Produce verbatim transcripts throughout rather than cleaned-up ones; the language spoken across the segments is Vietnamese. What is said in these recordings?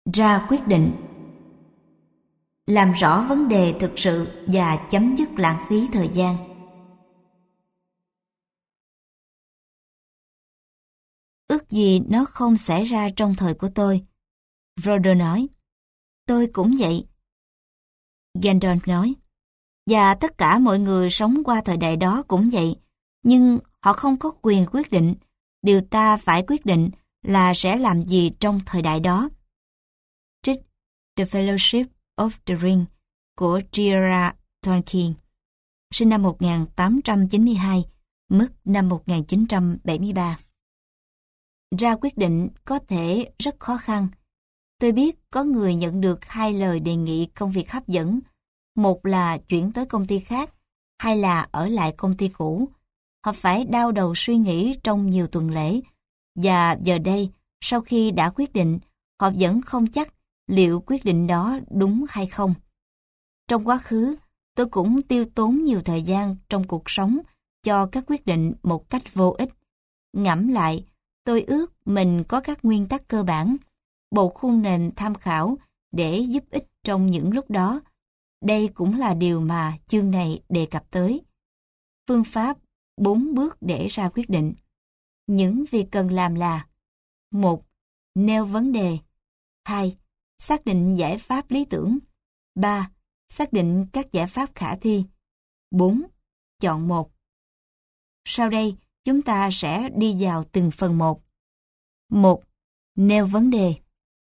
Ra quyết định. Làm rõ vấn đề thực sự và chấm dứt lãng phí thời gian. Ước gì nó không xảy ra trong thời của tôi. Frodo nói. Tôi cũng vậy. Gandalf nói. Và tất cả mọi người sống qua thời đại đó cũng vậy. Nhưng họ không có quyền quyết định. Điều ta phải quyết định là sẽ làm gì trong thời đại đó. Trích The Fellowship of the Ring của J R Tolkien, sinh năm một nghìn tám trăm chín mươi hai, mất năm một nghìn chín trăm bảy mươi ba. Ra quyết định có thể rất khó khăn. Tôi biết có người nhận được hai lời đề nghị công việc hấp dẫn. Một là chuyển tới công ty khác, hai là ở lại công ty cũ. Họ phải đau đầu suy nghĩ trong nhiều tuần lễ. Và giờ đây, sau khi đã quyết định, họ vẫn không chắc liệu quyết định đó đúng hay không. Trong quá khứ, tôi cũng tiêu tốn nhiều thời gian trong cuộc sống cho các quyết định một cách vô ích. Ngẫm lại, tôi ước mình có các nguyên tắc cơ bản, bộ khuôn nền tham khảo để giúp ích trong những lúc đó. Đây cũng là điều mà chương này đề cập tới. Phương pháp bốn bước để ra quyết định. Những việc cần làm là: một. Nêu vấn đề. hai. Xác định giải pháp lý tưởng. ba. Xác định các giải pháp khả thi. bốn. Chọn một. Sau đây, chúng ta sẽ đi vào từng phần một. một. Nêu vấn đề.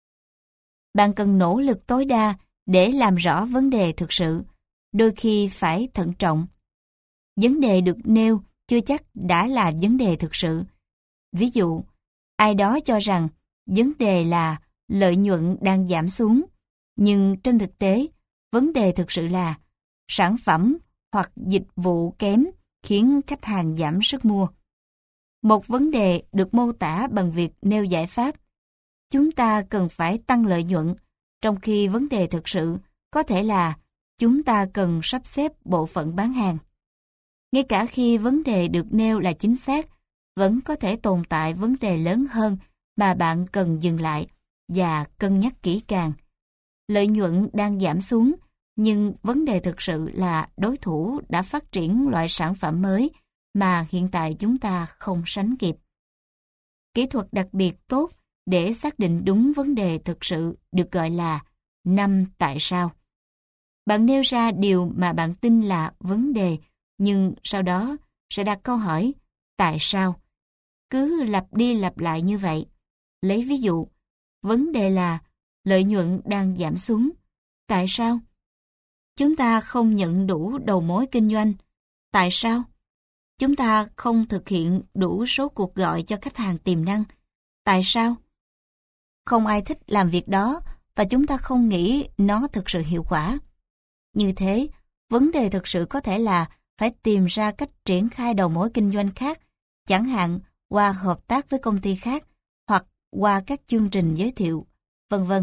Bạn cần nỗ lực tối đa để làm rõ vấn đề thực sự, đôi khi phải thận trọng. Vấn đề được nêu chưa chắc đã là vấn đề thực sự. Ví dụ, ai đó cho rằng vấn đề là lợi nhuận đang giảm xuống, nhưng trên thực tế, vấn đề thực sự là sản phẩm hoặc dịch vụ kém khiến khách hàng giảm sức mua. Một vấn đề được mô tả bằng việc nêu giải pháp. Chúng ta cần phải tăng lợi nhuận, trong khi vấn đề thực sự có thể là chúng ta cần sắp xếp bộ phận bán hàng. Ngay cả khi vấn đề được nêu là chính xác, vẫn có thể tồn tại vấn đề lớn hơn mà bạn cần dừng lại và cân nhắc kỹ càng. Lợi nhuận đang giảm xuống, nhưng vấn đề thực sự là đối thủ đã phát triển loại sản phẩm mới mà hiện tại chúng ta không sánh kịp. Kỹ thuật đặc biệt tốt để xác định đúng vấn đề thực sự được gọi là năm tại sao. Bạn nêu ra điều mà bạn tin là vấn đề, nhưng sau đó sẽ đặt câu hỏi tại sao. Cứ lặp đi lặp lại như vậy. Lấy ví dụ, vấn đề là lợi nhuận đang giảm xuống. Tại sao? Chúng ta không nhận đủ đầu mối kinh doanh. Tại sao? Chúng ta không thực hiện đủ số cuộc gọi cho khách hàng tiềm năng. Tại sao? Không ai thích làm việc đó và chúng ta không nghĩ nó thực sự hiệu quả. Như thế, vấn đề thực sự có thể là phải tìm ra cách triển khai đầu mối kinh doanh khác, chẳng hạn qua hợp tác với công ty khác hoặc qua các chương trình giới thiệu, vân vân.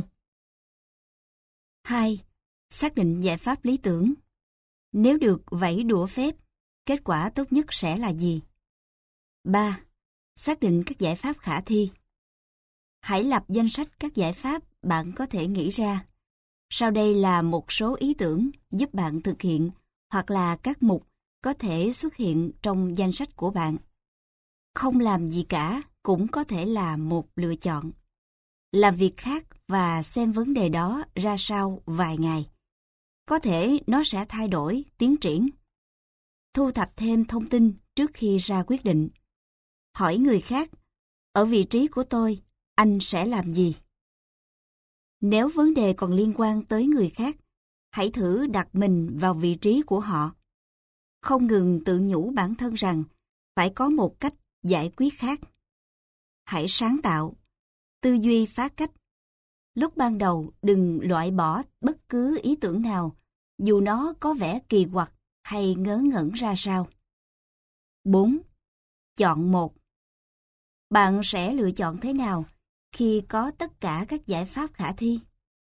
hai. Xác định giải pháp lý tưởng. Nếu được vẫy đũa phép, kết quả tốt nhất sẽ là gì? ba. Xác định các giải pháp khả thi. Hãy lập danh sách các giải pháp bạn có thể nghĩ ra. Sau đây là một số ý tưởng giúp bạn thực hiện, hoặc là các mục có thể xuất hiện trong danh sách của bạn. Không làm gì cả cũng có thể là một lựa chọn. Làm việc khác và xem vấn đề đó ra sao vài ngày. Có thể nó sẽ thay đổi, tiến triển. Thu thập thêm thông tin trước khi ra quyết định. Hỏi người khác, ở vị trí của tôi, anh sẽ làm gì? Nếu vấn đề còn liên quan tới người khác, hãy thử đặt mình vào vị trí của họ. Không ngừng tự nhủ bản thân rằng phải có một cách giải quyết khác. Hãy sáng tạo, tư duy phá cách. Lúc ban đầu đừng loại bỏ bất cứ ý tưởng nào, dù nó có vẻ kỳ quặc hay ngớ ngẩn ra sao. bốn. Chọn một. Bạn sẽ lựa chọn thế nào khi có tất cả các giải pháp khả thi?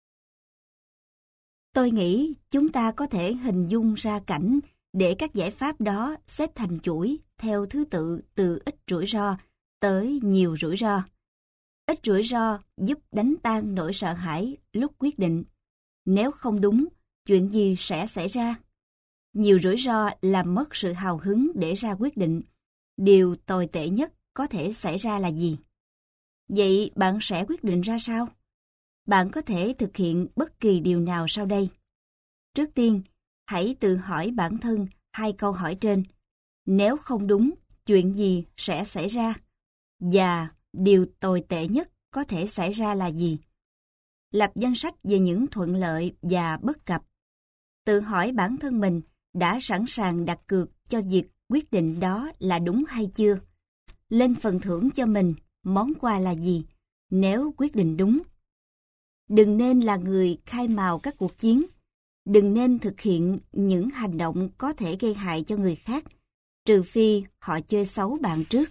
Tôi nghĩ chúng ta có thể hình dung ra cảnh để các giải pháp đó xếp thành chuỗi theo thứ tự từ ít rủi ro tới nhiều rủi ro. Ít rủi ro giúp đánh tan nỗi sợ hãi lúc quyết định. Nếu không đúng, chuyện gì sẽ xảy ra? Nhiều rủi ro làm mất sự hào hứng để ra quyết định. Điều tồi tệ nhất có thể xảy ra là gì? Vậy bạn sẽ quyết định ra sao? Bạn có thể thực hiện bất kỳ điều nào sau đây. Trước tiên, hãy tự hỏi bản thân hai câu hỏi trên. Nếu không đúng, chuyện gì sẽ xảy ra? Và điều tồi tệ nhất có thể xảy ra là gì? Lập danh sách về những thuận lợi và bất cập. Tự hỏi bản thân mình đã sẵn sàng đặt cược cho việc quyết định đó là đúng hay chưa? Lên phần thưởng cho mình, món quà là gì nếu quyết định đúng? Đừng nên là người khai mào các cuộc chiến. Đừng nên thực hiện những hành động có thể gây hại cho người khác, trừ phi họ chơi xấu bạn trước.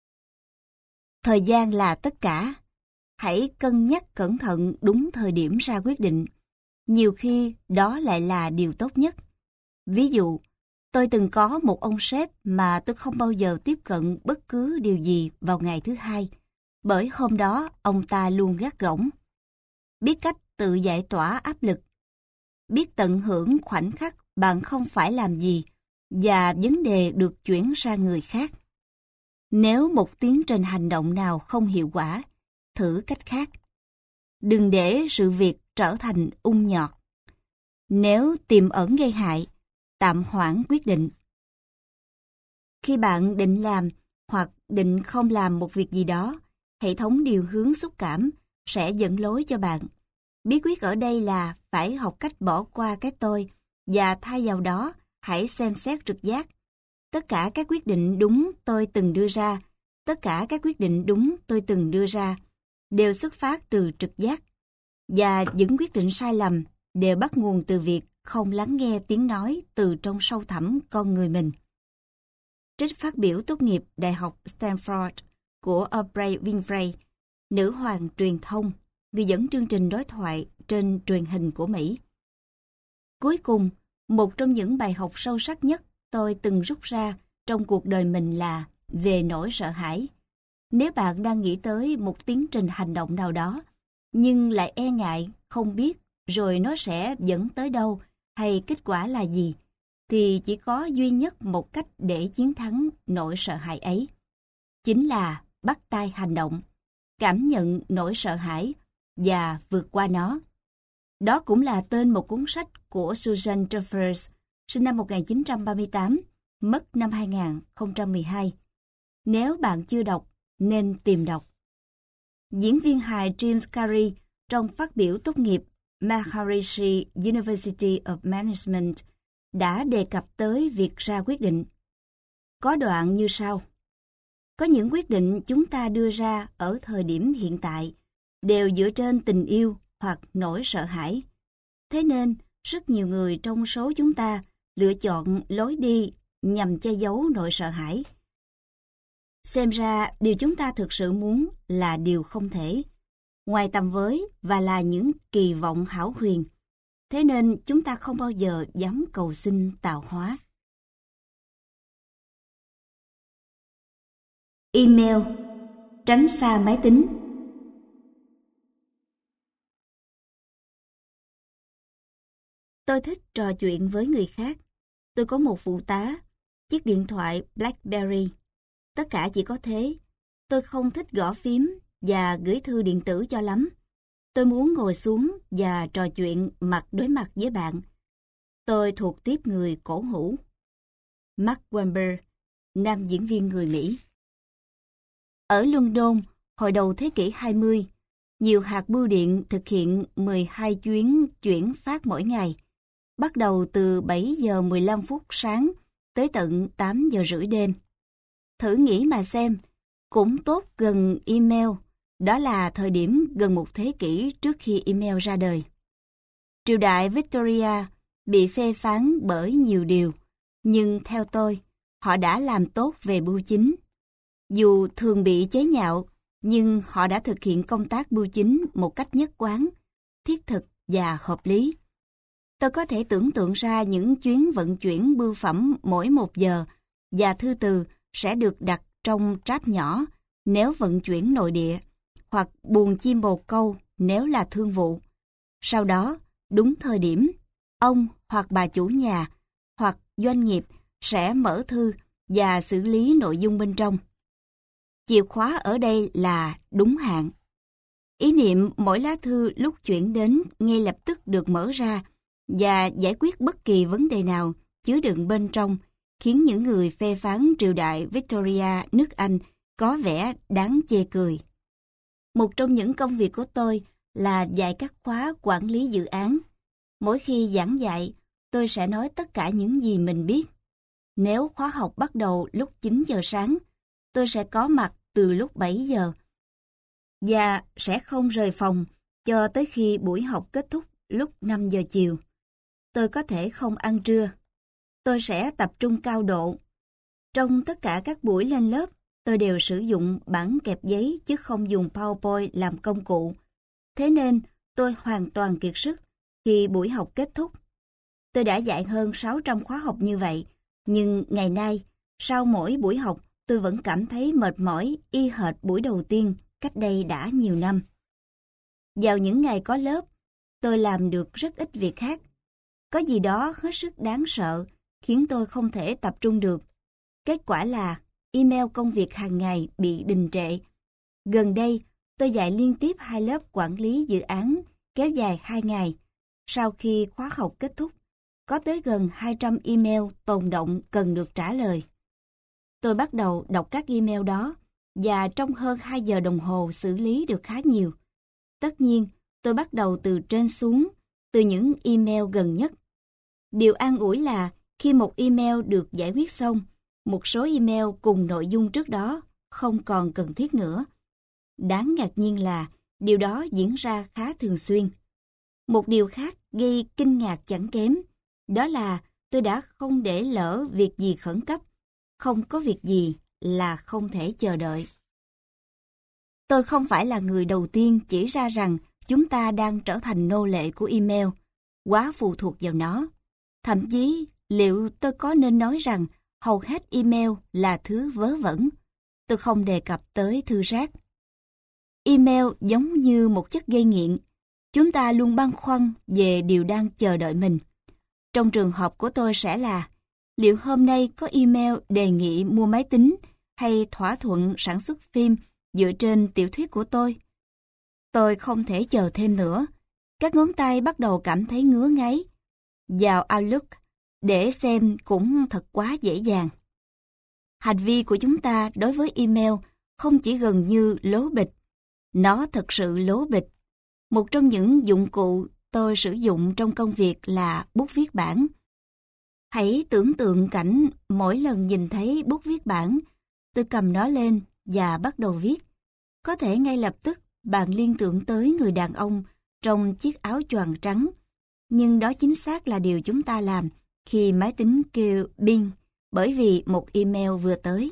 Thời gian là tất cả. Hãy cân nhắc cẩn thận đúng thời điểm ra quyết định. Nhiều khi đó lại là điều tốt nhất. Ví dụ, tôi từng có một ông sếp mà tôi không bao giờ tiếp cận bất cứ điều gì vào ngày thứ hai, bởi hôm đó ông ta luôn gắt gỏng. Biết cách tự giải tỏa áp lực, biết tận hưởng khoảnh khắc bạn không phải làm gì và vấn đề được chuyển sang người khác. Nếu một tiến trình hành động nào không hiệu quả, thử cách khác. Đừng để sự việc trở thành ung nhọt. Nếu tiềm ẩn gây hại, tạm hoãn quyết định. Khi bạn định làm hoặc định không làm một việc gì đó, hệ thống điều hướng xúc cảm sẽ dẫn lối cho bạn. Bí quyết ở đây là phải học cách bỏ qua cái tôi và thay vào đó hãy xem xét trực giác. Tất cả các quyết định đúng tôi từng đưa ra, tất cả các quyết định đúng tôi từng đưa ra đều xuất phát từ trực giác. Và những quyết định sai lầm đều bắt nguồn từ việc không lắng nghe tiếng nói từ trong sâu thẳm con người mình. Trích phát biểu tốt nghiệp Đại học Stanford của Oprah Winfrey, nữ hoàng truyền thông, người dẫn chương trình đối thoại trên truyền hình của Mỹ. Cuối cùng, một trong những bài học sâu sắc nhất tôi từng rút ra trong cuộc đời mình là về nỗi sợ hãi. Nếu bạn đang nghĩ tới một tiến trình hành động nào đó, nhưng lại e ngại, không biết rồi nó sẽ dẫn tới đâu hay kết quả là gì, thì chỉ có duy nhất một cách để chiến thắng nỗi sợ hãi ấy. Chính là bắt tay hành động, cảm nhận nỗi sợ hãi và vượt qua nó. Đó cũng là tên một cuốn sách của Susan Jeffers, sinh năm một nghìn chín trăm ba mươi tám, mất năm hai nghìn không trăm mười hai. Nếu bạn chưa đọc, nên tìm đọc. Diễn viên hài James Carey trong phát biểu tốt nghiệp Maharishi University of Management đã đề cập tới việc ra quyết định. Có đoạn như sau. Có những quyết định chúng ta đưa ra ở thời điểm hiện tại đều dựa trên tình yêu hoặc nỗi sợ hãi. Thế nên, rất nhiều người trong số chúng ta lựa chọn lối đi nhằm che giấu nỗi sợ hãi. Xem ra, điều chúng ta thực sự muốn là điều không thể, ngoài tầm với và là những kỳ vọng hão huyền. Thế nên, chúng ta không bao giờ dám cầu xin tạo hóa. Email. Tránh xa máy tính. Tôi thích trò chuyện với người khác. Tôi có một phụ tá, chiếc điện thoại BlackBerry. Tất cả chỉ có thế. Tôi không thích gõ phím và gửi thư điện tử cho lắm. Tôi muốn ngồi xuống và trò chuyện mặt đối mặt với bạn. Tôi thuộc tiếp người cổ hủ. Mark Wahlberg, nam diễn viên người Mỹ. Ở London, hồi đầu thế kỷ hai mươi, nhiều hạt bưu điện thực hiện mười hai chuyến chuyển phát mỗi ngày, bắt đầu từ bảy giờ mười lăm phút sáng tới tận tám giờ rưỡi đêm. Thử nghĩ mà xem, cũng tốt gần email, đó là thời điểm gần một thế kỷ trước khi email ra đời. Triều đại Victoria bị phê phán bởi nhiều điều, nhưng theo tôi, họ đã làm tốt về bưu chính. Dù thường bị chế nhạo, nhưng họ đã thực hiện công tác bưu chính một cách nhất quán, thiết thực và hợp lý. Tôi có thể tưởng tượng ra những chuyến vận chuyển bưu phẩm mỗi một giờ và thư từ sẽ được đặt trong tráp nhỏ nếu vận chuyển nội địa, hoặc buồng chim bồ câu nếu là thương vụ. Sau đó, đúng thời điểm, ông hoặc bà chủ nhà hoặc doanh nghiệp sẽ mở thư và xử lý nội dung bên trong. Chìa khóa ở đây là đúng hạn. Ý niệm mỗi lá thư lúc chuyển đến ngay lập tức được mở ra và giải quyết bất kỳ vấn đề nào chứa đựng bên trong khiến những người phê phán triều đại Victoria nước Anh có vẻ đáng chê cười. Một trong những công việc của tôi là dạy các khóa quản lý dự án. Mỗi khi giảng dạy, tôi sẽ nói tất cả những gì mình biết. Nếu khóa học bắt đầu lúc chín giờ sáng, tôi sẽ có mặt từ lúc bảy giờ và sẽ không rời phòng cho tới khi buổi học kết thúc lúc năm giờ chiều. Tôi có thể không ăn trưa. Tôi sẽ tập trung cao độ. Trong tất cả các buổi lên lớp, tôi đều sử dụng bảng kẹp giấy chứ không dùng PowerPoint làm công cụ. Thế nên, tôi hoàn toàn kiệt sức khi buổi học kết thúc. Tôi đã dạy hơn sáu trăm khóa học như vậy, nhưng ngày nay, sau mỗi buổi học, tôi vẫn cảm thấy mệt mỏi y hệt buổi đầu tiên cách đây đã nhiều năm. Vào những ngày có lớp, tôi làm được rất ít việc khác. Có gì đó hết sức đáng sợ khiến tôi không thể tập trung được. Kết quả là email công việc hàng ngày bị đình trệ. Gần đây, tôi dạy liên tiếp hai lớp quản lý dự án kéo dài hai ngày. Sau khi khóa học kết thúc, có tới gần hai trăm email tồn động cần được trả lời. Tôi bắt đầu đọc các email đó và trong hơn hai giờ đồng hồ xử lý được khá nhiều. Tất nhiên, tôi bắt đầu từ trên xuống, từ những email gần nhất. Điều an ủi là khi một email được giải quyết xong, một số email cùng nội dung trước đó không còn cần thiết nữa. Đáng ngạc nhiên là điều đó diễn ra khá thường xuyên. Một điều khác gây kinh ngạc chẳng kém, đó là tôi đã không để lỡ việc gì khẩn cấp. Không có việc gì là không thể chờ đợi. Tôi không phải là người đầu tiên chỉ ra rằng chúng ta đang trở thành nô lệ của email, quá phụ thuộc vào nó. Thậm chí, liệu tôi có nên nói rằng hầu hết email là thứ vớ vẩn? Tôi không đề cập tới thư rác. Email giống như một chất gây nghiện. Chúng ta luôn băn khoăn về điều đang chờ đợi mình. Trong trường hợp của tôi sẽ là, liệu hôm nay có email đề nghị mua máy tính hay thỏa thuận sản xuất phim dựa trên tiểu thuyết của tôi? Tôi không thể chờ thêm nữa. Các ngón tay bắt đầu cảm thấy ngứa ngáy. Vào Outlook để xem cũng thật quá dễ dàng. Hành vi của chúng ta đối với email không chỉ gần như lố bịch, nó thật sự lố bịch. Một trong những dụng cụ tôi sử dụng trong công việc là bút viết bản. Hãy tưởng tượng cảnh mỗi lần nhìn thấy bút viết bản, tôi cầm nó lên và bắt đầu viết. Có thể ngay lập tức bạn liên tưởng tới người đàn ông trong chiếc áo choàng trắng. Nhưng đó chính xác là điều chúng ta làm khi máy tính kêu bing bởi vì một email vừa tới.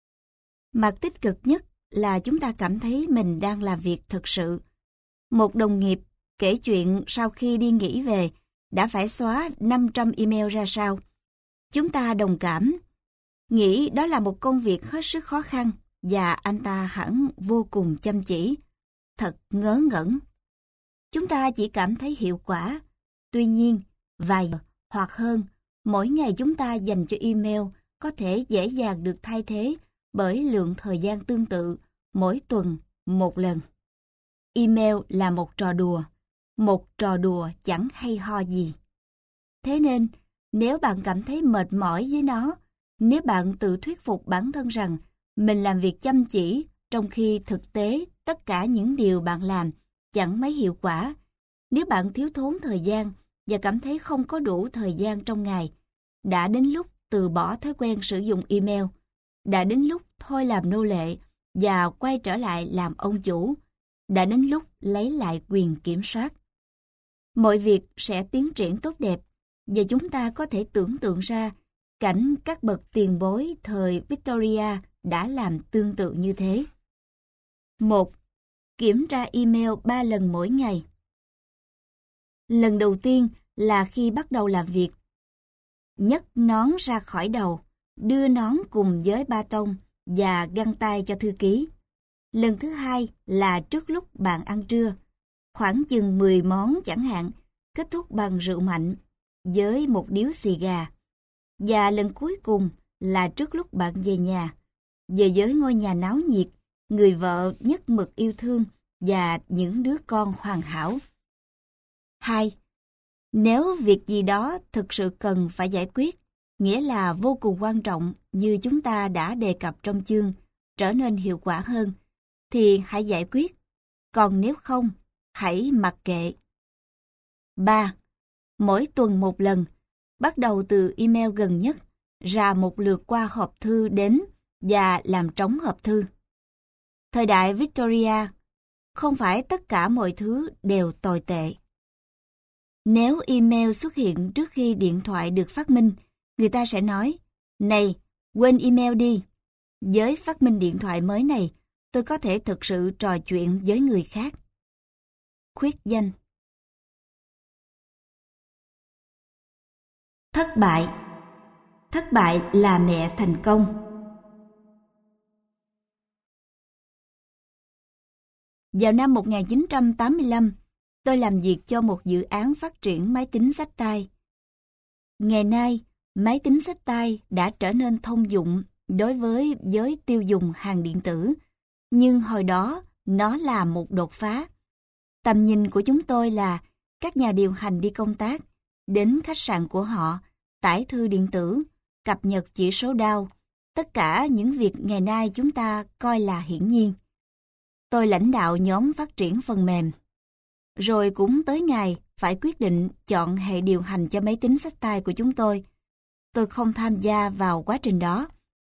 Mặt tích cực nhất là chúng ta cảm thấy mình đang làm việc thật sự. Một đồng nghiệp kể chuyện sau khi đi nghỉ về đã phải xóa năm trăm email ra sao. Chúng ta đồng cảm, nghĩ đó là một công việc hết sức khó khăn và anh ta hẳn vô cùng chăm chỉ. Thật ngớ ngẩn. Chúng ta chỉ cảm thấy hiệu quả. Tuy nhiên, vài giờ hoặc hơn, mỗi ngày chúng ta dành cho email có thể dễ dàng được thay thế bởi lượng thời gian tương tự mỗi tuần một lần. Email là một trò đùa, một trò đùa chẳng hay ho gì. Thế nên, nếu bạn cảm thấy mệt mỏi với nó, nếu bạn tự thuyết phục bản thân rằng mình làm việc chăm chỉ trong khi thực tế tất cả những điều bạn làm chẳng mấy hiệu quả, nếu bạn thiếu thốn thời gian và cảm thấy không có đủ thời gian trong ngày, đã đến lúc từ bỏ thói quen sử dụng email, đã đến lúc thôi làm nô lệ và quay trở lại làm ông chủ, đã đến lúc lấy lại quyền kiểm soát. Mọi việc sẽ tiến triển tốt đẹp và chúng ta có thể tưởng tượng ra cảnh các bậc tiền bối thời Victoria đã làm tương tự như thế. một. Kiểm tra email ba lần mỗi ngày. Lần đầu tiên là khi bắt đầu làm việc. Nhấc nón ra khỏi đầu, đưa nón cùng với ba tông và găng tay cho thư ký. Lần thứ hai là trước lúc bạn ăn trưa, khoảng chừng mười món chẳng hạn, kết thúc bằng rượu mạnh với một điếu xì gà. Và lần cuối cùng là trước lúc bạn về nhà, về với ngôi nhà náo nhiệt, người vợ nhất mực yêu thương và những đứa con hoàn hảo. Hai, nếu việc gì đó thực sự cần phải giải quyết, nghĩa là vô cùng quan trọng như chúng ta đã đề cập trong chương, trở nên hiệu quả hơn, thì hãy giải quyết. Còn nếu không, hãy mặc kệ. Ba, mỗi tuần một lần, bắt đầu từ email gần nhất, ra một lượt qua hộp thư đến và làm trống hộp thư. Thời đại Victoria, không phải tất cả mọi thứ đều tồi tệ. Nếu email xuất hiện trước khi điện thoại được phát minh, người ta sẽ nói, này, quên email đi. Với phát minh điện thoại mới này, tôi có thể thực sự trò chuyện với người khác. Khuyết danh. Thất bại. Thất bại là mẹ thành công. Vào năm một nghìn chín trăm tám mươi lăm, tôi làm việc cho một dự án phát triển máy tính xách tay. Ngày nay, máy tính xách tay đã trở nên thông dụng đối với giới tiêu dùng hàng điện tử, nhưng hồi đó nó là một đột phá. Tầm nhìn của chúng tôi là các nhà điều hành đi công tác, đến khách sạn của họ, tải thư điện tử, cập nhật chỉ số Dow, tất cả những việc ngày nay chúng ta coi là hiển nhiên. Tôi lãnh đạo nhóm phát triển phần mềm. Rồi cũng tới ngày phải quyết định chọn hệ điều hành cho máy tính xách tay của chúng tôi. Tôi không tham gia vào quá trình đó.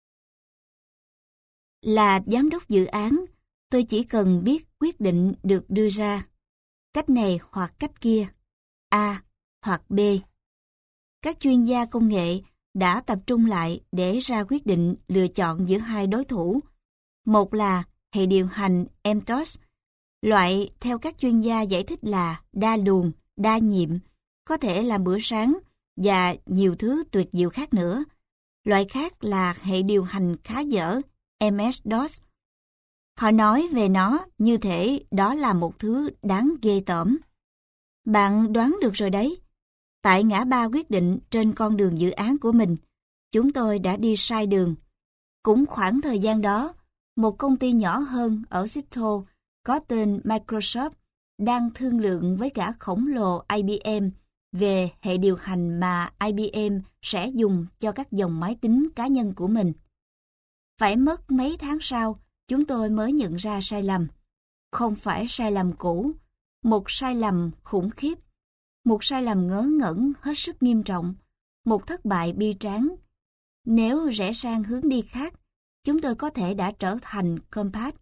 Là giám đốc dự án, tôi chỉ cần biết quyết định được đưa ra. Cách này hoặc cách kia, A hoặc B. Các chuyên gia công nghệ đã tập trung lại để ra quyết định lựa chọn giữa hai đối thủ. Một là hệ điều hành em dos, loại theo các chuyên gia giải thích là đa luồng, đa nhiệm, có thể làm bữa sáng và nhiều thứ tuyệt diệu khác nữa. Loại khác là hệ điều hành khá dở, em ét dos. Họ nói về nó như thể đó là một thứ đáng ghê tởm. Bạn đoán được rồi đấy. Tại ngã ba quyết định trên con đường dự án của mình, chúng tôi đã đi sai đường. Cũng khoảng thời gian đó, một công ty nhỏ hơn ở Seattle có tên Microsoft đang thương lượng với cả khổng lồ i bê em về hệ điều hành mà i bê em sẽ dùng cho các dòng máy tính cá nhân của mình. Phải mất mấy tháng sau, chúng tôi mới nhận ra sai lầm. Không phải sai lầm cũ, một sai lầm khủng khiếp, một sai lầm ngớ ngẩn hết sức nghiêm trọng, một thất bại bi tráng. Nếu rẽ sang hướng đi khác, chúng tôi có thể đã trở thành Compaq.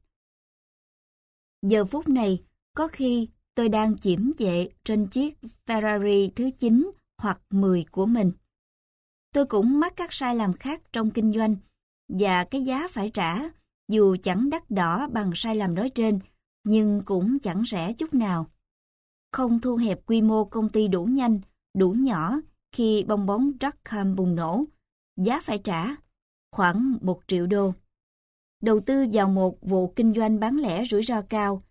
Giờ phút này, có khi tôi đang chiếm vệ trên chiếc Ferrari thứ chín hoặc mười của mình. Tôi cũng mắc các sai lầm khác trong kinh doanh, và cái giá phải trả, dù chẳng đắt đỏ bằng sai lầm nói trên, nhưng cũng chẳng rẻ chút nào. Không thu hẹp quy mô công ty đủ nhanh, đủ nhỏ khi bong bóng dot-com bùng nổ, giá phải trả khoảng một triệu đô. Đầu tư vào một vụ kinh doanh bán lẻ rủi ro cao,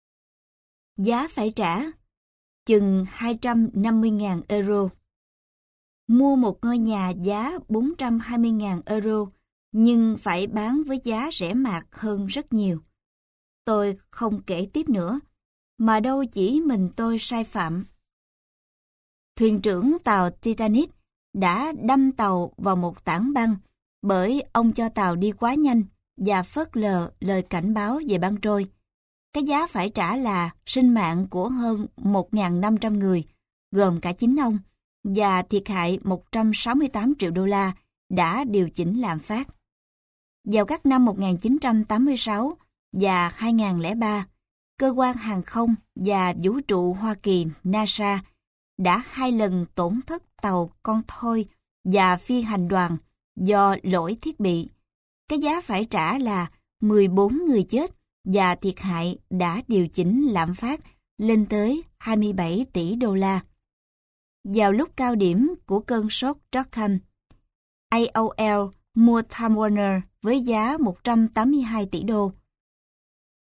giá phải trả chừng hai trăm năm mươi nghìn euro. Mua một ngôi nhà giá bốn trăm hai mươi nghìn euro, nhưng phải bán với giá rẻ mạt hơn rất nhiều. Tôi không kể tiếp nữa, mà đâu chỉ mình tôi sai phạm. Thuyền trưởng tàu Titanic đã đâm tàu vào một tảng băng bởi ông cho tàu đi quá nhanh và phớt lờ lời cảnh báo về băng trôi. Cái giá phải trả là sinh mạng của hơn một nghìn năm trăm người, gồm cả chính ông, và thiệt hại một trăm sáu mươi tám triệu đô la đã điều chỉnh lạm phát. Vào các năm một nghìn chín trăm tám mươi sáu và hai nghìn lẻ ba, Cơ quan Hàng không và Vũ trụ Hoa Kỳ NASA đã hai lần tổn thất tàu con thoi và phi hành đoàn do lỗi thiết bị. Cái giá phải trả là mười bốn người chết và thiệt hại đã điều chỉnh lạm phát lên tới hai mươi bảy tỷ đô la. Vào lúc cao điểm của cơn sốt dot-com, a o lờ mua Time Warner với giá một trăm tám mươi hai tỷ đô.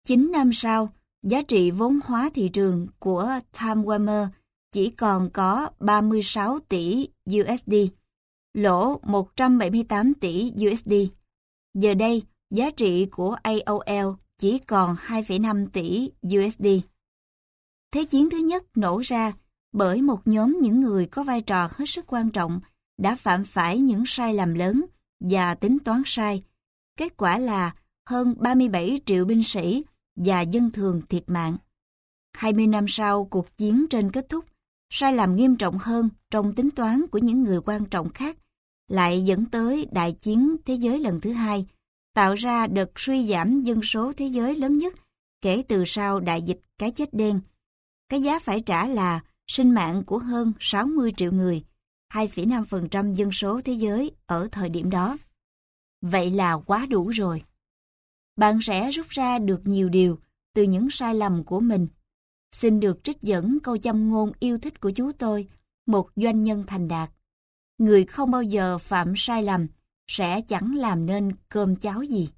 chín năm sau, giá trị vốn hóa thị trường của Time Warner chỉ còn có ba mươi sáu tỷ u ét đê, lỗ một trăm bảy mươi tám tỷ u ét đê. Giờ đây, giá trị của a o lờ chỉ còn hai phẩy năm tỷ u ét đê. Thế chiến thứ nhất nổ ra bởi một nhóm những người có vai trò hết sức quan trọng đã phạm phải những sai lầm lớn và tính toán sai. Kết quả là hơn ba mươi bảy triệu binh sĩ và dân thường thiệt mạng. hai mươi năm sau cuộc chiến trên kết thúc, sai lầm nghiêm trọng hơn trong tính toán của những người quan trọng khác lại dẫn tới đại chiến thế giới lần thứ hai, tạo ra đợt suy giảm dân số thế giới lớn nhất kể từ sau đại dịch cái chết đen. Cái giá phải trả là sinh mạng của hơn sáu mươi triệu người, hai phẩy năm phần trăm dân số thế giới ở thời điểm đó. Vậy là quá đủ rồi. Bạn sẽ rút ra được nhiều điều từ những sai lầm của mình. Xin được trích dẫn câu châm ngôn yêu thích của chú tôi, một doanh nhân thành đạt. Người không bao giờ phạm sai lầm sẽ chẳng làm nên cơm cháo gì.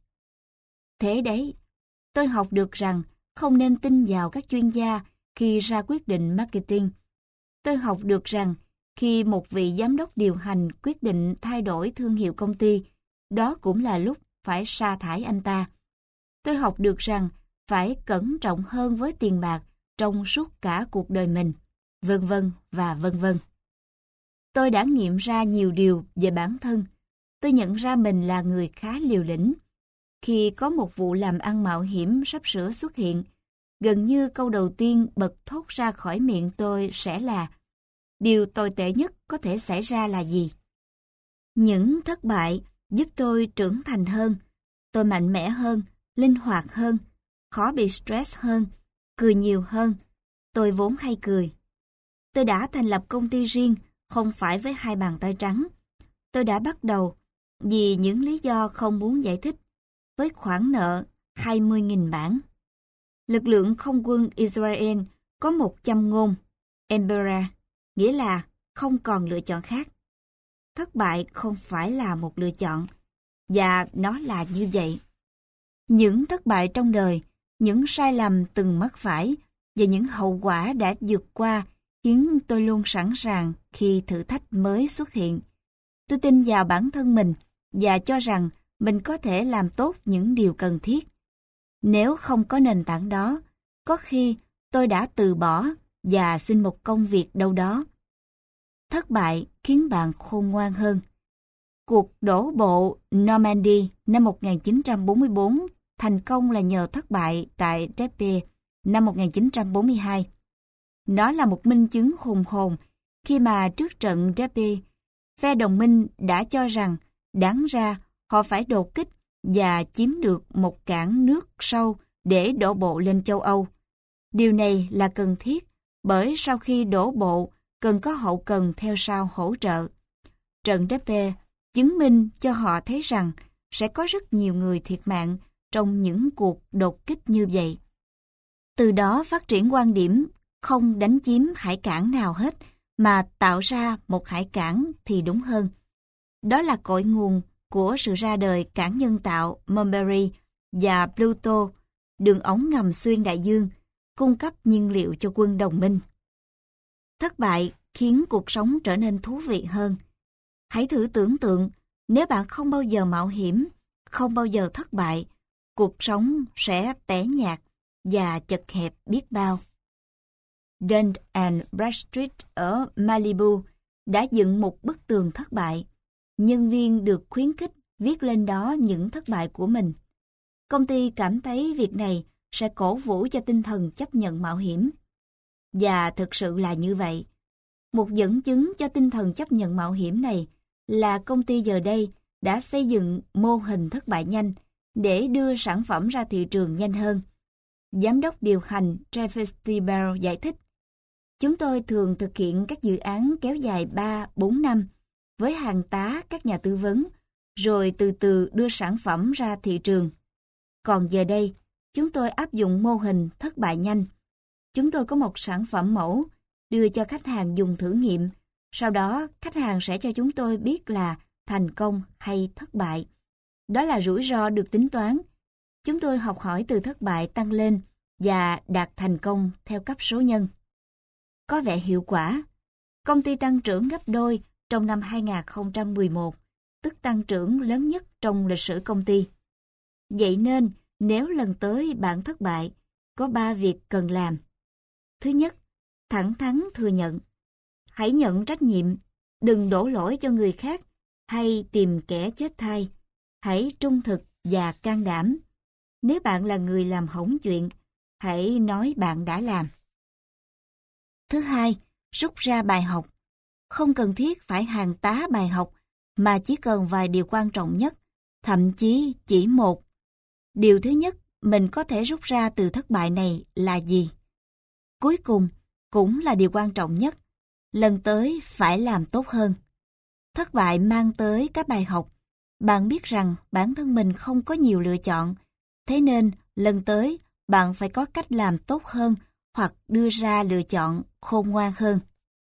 Thế đấy, tôi học được rằng không nên tin vào các chuyên gia khi ra quyết định marketing. Tôi học được rằng khi một vị giám đốc điều hành quyết định thay đổi thương hiệu công ty, đó cũng là lúc phải sa thải anh ta. Tôi học được rằng phải cẩn trọng hơn với tiền bạc trong suốt cả cuộc đời mình, vân vân và vân vân. Tôi đã nghiệm ra nhiều điều về bản thân. Tôi nhận ra mình là người khá liều lĩnh. Khi có một vụ làm ăn mạo hiểm sắp sửa xuất hiện, gần như câu đầu tiên bật thốt ra khỏi miệng tôi sẽ là: điều tồi tệ nhất có thể xảy ra là gì? Những thất bại giúp tôi trưởng thành hơn. Tôi mạnh mẽ hơn, linh hoạt hơn, khó bị stress hơn, cười nhiều hơn. Tôi vốn hay cười. Tôi đã thành lập công ty riêng, không phải với hai bàn tay trắng. Tôi đã bắt đầu, vì những lý do không muốn giải thích, với khoản nợ hai mươi nghìn bảng. Lực lượng không quân Israel có một châm ngôn, Embera, nghĩa là không còn lựa chọn khác. Thất bại không phải là một lựa chọn, và nó là như vậy. Những thất bại trong đời, những sai lầm từng mắc phải và những hậu quả đã vượt qua khiến tôi luôn sẵn sàng khi thử thách mới xuất hiện. Tôi tin vào bản thân mình và cho rằng mình có thể làm tốt những điều cần thiết. Nếu không có nền tảng đó, có khi tôi đã từ bỏ và xin một công việc đâu đó. Thất bại khiến bạn khôn ngoan hơn. Cuộc đổ bộ Normandy năm một nghìn chín trăm bốn mươi bốn thành công là nhờ thất bại tại Dieppe năm một nghìn chín trăm bốn mươi hai. Nó là một minh chứng hùng hồn khi mà trước trận Dieppe, phe đồng minh đã cho rằng đáng ra họ phải đột kích và chiếm được một cảng nước sâu để đổ bộ lên châu Âu. Điều này là cần thiết bởi sau khi đổ bộ cần có hậu cần theo sau hỗ trợ. Trận Dieppe chứng minh cho họ thấy rằng sẽ có rất nhiều người thiệt mạng trong những cuộc đột kích như vậy. Từ đó phát triển quan điểm không đánh chiếm hải cảng nào hết mà tạo ra một hải cảng thì đúng hơn. Đó là cội nguồn của sự ra đời cảng nhân tạo Mulberry và Pluto, đường ống ngầm xuyên đại dương, cung cấp nhiên liệu cho quân đồng minh. Thất bại khiến cuộc sống trở nên thú vị hơn. Hãy thử tưởng tượng nếu bạn không bao giờ mạo hiểm, không bao giờ thất bại, cuộc sống sẽ tẻ nhạt và chật hẹp biết bao. Dun and Bradstreet ở Malibu đã dựng một bức tường thất bại. Nhân viên được khuyến khích viết lên đó những thất bại của mình. Công ty cảm thấy việc này sẽ cổ vũ cho tinh thần chấp nhận mạo hiểm. Và thực sự là như vậy. Một dẫn chứng cho tinh thần chấp nhận mạo hiểm này là công ty giờ đây đã xây dựng mô hình thất bại nhanh để đưa sản phẩm ra thị trường nhanh hơn. Giám đốc điều hành Travis Bell giải thích: chúng tôi thường thực hiện các dự án kéo dài ba đến bốn năm với hàng tá các nhà tư vấn, rồi từ từ đưa sản phẩm ra thị trường. Còn giờ đây, chúng tôi áp dụng mô hình thất bại nhanh. Chúng tôi có một sản phẩm mẫu, đưa cho khách hàng dùng thử nghiệm. Sau đó, khách hàng sẽ cho chúng tôi biết là thành công hay thất bại. Đó là rủi ro được tính toán. Chúng tôi học hỏi từ thất bại tăng lên và đạt thành công theo cấp số nhân. Có vẻ hiệu quả. Công ty tăng trưởng gấp đôi trong năm hai nghìn không trăm mười một, tức tăng trưởng lớn nhất trong lịch sử công ty. Vậy nên, nếu lần tới bạn thất bại, có ba việc cần làm. Thứ nhất, thẳng thắn thừa nhận. Hãy nhận trách nhiệm, đừng đổ lỗi cho người khác hay tìm kẻ chết thay. Hãy trung thực và can đảm. Nếu bạn là người làm hỏng chuyện, hãy nói bạn đã làm. Thứ hai, rút ra bài học. Không cần thiết phải hàng tá bài học, mà chỉ cần vài điều quan trọng nhất, thậm chí chỉ một. Điều thứ nhất mình có thể rút ra từ thất bại này là gì? Cuối cùng, cũng là điều quan trọng nhất, lần tới phải làm tốt hơn. Thất bại mang tới các bài học. Bạn biết rằng bản thân mình không có nhiều lựa chọn, thế nên lần tới bạn phải có cách làm tốt hơn hoặc đưa ra lựa chọn khôn ngoan hơn.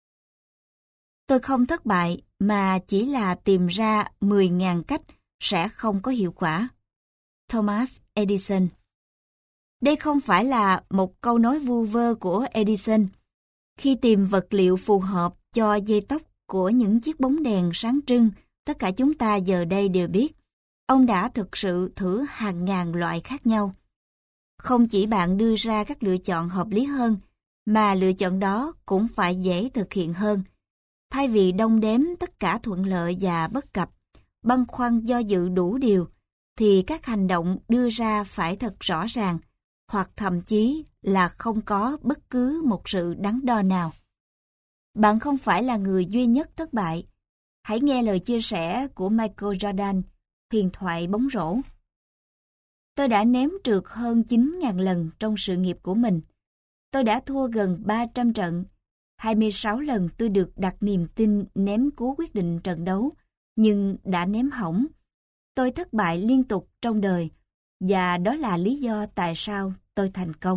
Tôi không thất bại mà chỉ là tìm ra mười nghìn cách sẽ không có hiệu quả. Thomas Edison. Đây không phải là một câu nói vu vơ của Edison. Khi tìm vật liệu phù hợp cho dây tóc của những chiếc bóng đèn sáng trưng, tất cả chúng ta giờ đây đều biết, ông đã thực sự thử hàng ngàn loại khác nhau. Không chỉ bạn đưa ra các lựa chọn hợp lý hơn, mà lựa chọn đó cũng phải dễ thực hiện hơn. Thay vì đong đếm tất cả thuận lợi và bất cập, băn khoăn do dự đủ điều, thì các hành động đưa ra phải thật rõ ràng, hoặc thậm chí là không có bất cứ một sự đắn đo nào. Bạn không phải là người duy nhất thất bại. Hãy nghe lời chia sẻ của Michael Jordan, huyền thoại bóng rổ. Tôi đã ném trượt hơn chín nghìn lần trong sự nghiệp của mình. Tôi đã thua gần ba trăm trận. hai mươi sáu lần tôi được đặt niềm tin ném cú quyết định trận đấu, nhưng đã ném hỏng. Tôi thất bại liên tục trong đời, và đó là lý do tại sao tôi thành công.